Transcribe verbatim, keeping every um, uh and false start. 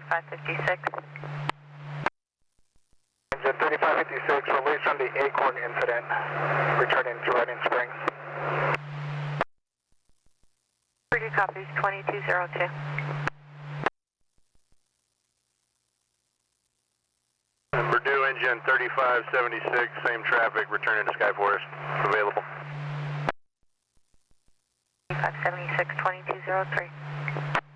thirty-five fifty-six. Engine thirty-five fifty-six, released from the Acorn incident, returning to Reading Springs. Pretty copies, twenty-two oh two. Purdue engine thirty-five seventy-six, same traffic, returning to Skyforest, available. thirty-five seventy-six, twenty-two oh three.